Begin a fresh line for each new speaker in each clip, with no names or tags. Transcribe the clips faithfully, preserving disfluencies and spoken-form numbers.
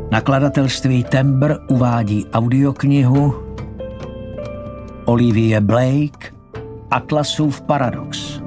Nakladatelství Tembr uvádí audioknihu Olivie Blake Atlasův paradox.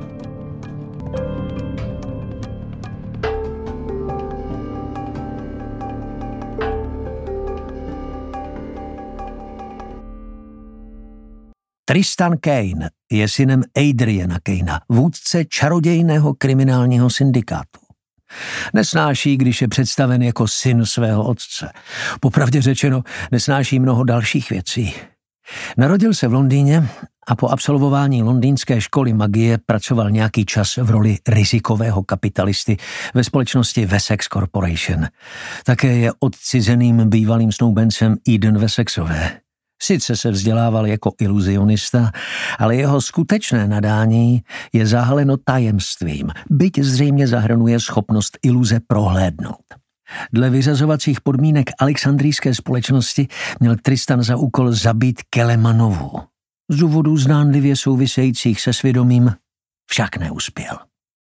Tristan Kane je synem Adriana Kanea, vůdce čarodějného kriminálního syndikátu. Nesnáší, když je představen jako syn svého otce. Popravdě řečeno, nesnáší mnoho dalších věcí. Narodil se v Londýně a po absolvování londýnské školy magie pracoval nějaký čas v roli rizikového kapitalisty ve společnosti Wessex Corporation. Také je odcizeným bývalým snoubencem Eden Wessexové. Sice se vzdělával jako iluzionista, ale jeho skutečné nadání je zahaleno tajemstvím, byť zřejmě zahrnuje schopnost iluze prohlédnout. Dle vyřazovacích podmínek alexandrijské společnosti měl Tristan za úkol zabít Kelemanovu. Z důvodů zdánlivě souvisejících se svědomím však neuspěl.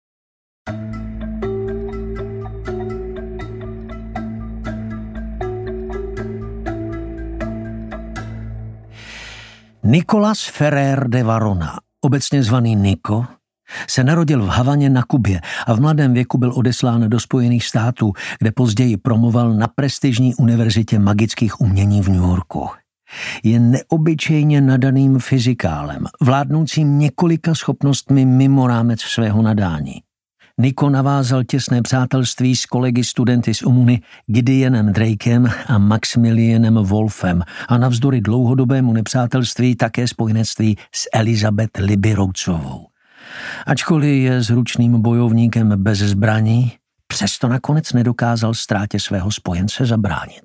Nicolas Ferrer de Varona, obecně zvaný Nico, se narodil v Havaně na Kubě a v mladém věku byl odeslán do Spojených států, kde později promoval na prestižní univerzitě magických umění v New Yorku. Je neobyčejně nadaným fyzikálem, vládnoucím několika schopnostmi mimo rámec svého nadání. Nico navázal těsné přátelství s kolegy studenty z Umuny Gideonem Drakem a Maximilianem Wolfem a navzdory dlouhodobému nepřátelství také spojenectví s Elizabeth Libby Rhodes-ovou. Ačkoliv je zručným bojovníkem bez zbraní, přesto nakonec nedokázal ztrátě svého spojence zabránit.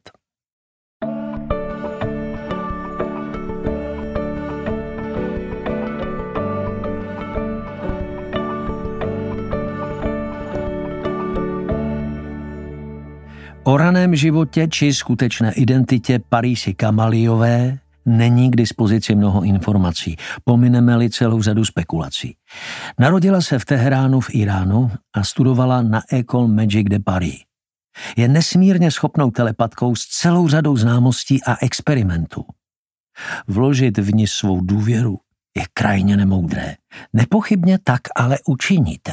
O raném životě či skutečné identitě Parisy Kamaliové není k dispozici mnoho informací, pomineme-li celou řadu spekulací. Narodila se v Teheránu v Iránu a studovala na École Magique de Paris. Je nesmírně schopnou telepatkou s celou řadou známostí a experimentů. Vložit v ní svou důvěru je krajně nemoudré. Nepochybně tak ale učiníte.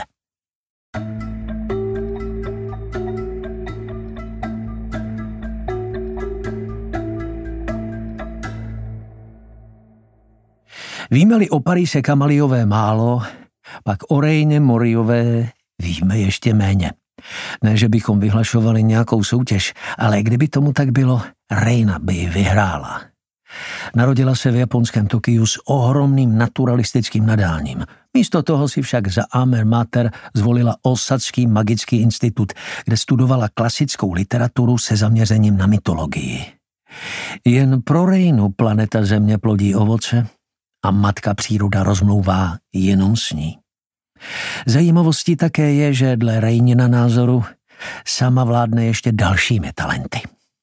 Víme-li o Parise Kamaliové málo, pak o Raině Moriové víme ještě méně. Ne, že bychom vyhlašovali nějakou soutěž, ale kdyby tomu tak bylo, Raina by ji vyhrála. Narodila se v japonském Tokiu s ohromným naturalistickým nadáním. Místo toho si však za alma mater zvolila Osadský magický institut, kde studovala klasickou literaturu se zaměřením na mytologii. Jen pro Rainu planeta Země plodí ovoce a matka příroda rozmlouvá jenom s ní. Zajímavostí také je, že dle Rainina názoru sama vládne ještě dalšími talenty.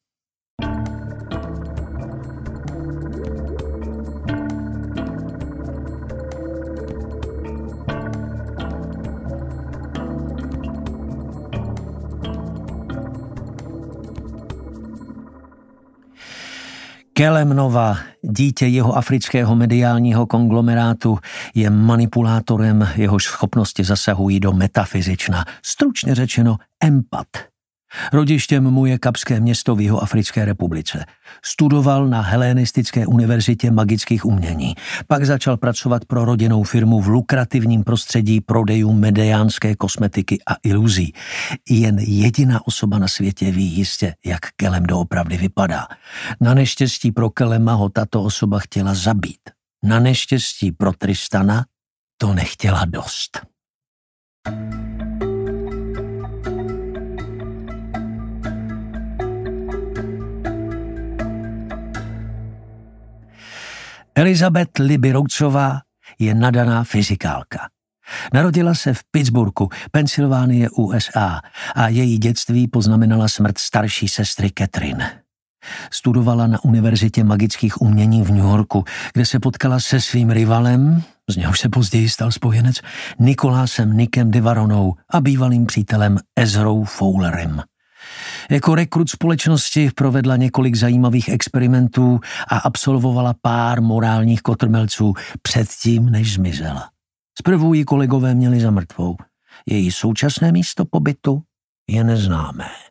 Kelemnova, dítě jeho afrického mediálního konglomerátu, je manipulátorem, jehož schopnosti zasahují do metafyzična, stručně řečeno empat. Rodištěm mu je Kapské město v Jihoafrické republice. Studoval na Helenistické univerzitě magických umění. Pak začal pracovat pro rodinnou firmu v lukrativním prostředí prodejů mediánské kosmetiky a iluzí. Jen jediná osoba na světě ví jistě, jak Kelem doopravdy vypadá. Na neštěstí pro Kelema ho tato osoba chtěla zabít. Na neštěstí pro Tristana to nechtěla dost. Elizabeth Libby Rhodes-ová je nadaná fyzikálka. Narodila se v Pittsburghu, Pensylvánie, U S A a její dětství poznamenala smrt starší sestry Catherine. Studovala na Univerzitě magických umění v New Yorku, kde se potkala se svým rivalem, z něhož se později stal spojenec, Nicolásem Nickem de Varonou a bývalým přítelem Ezrou Fowlerem. Jako rekrut společnosti provedla několik zajímavých experimentů a absolvovala pár morálních kotrmelců předtím, než zmizela. Zprvu ji kolegové měli za mrtvou. Její současné místo pobytu je neznámé.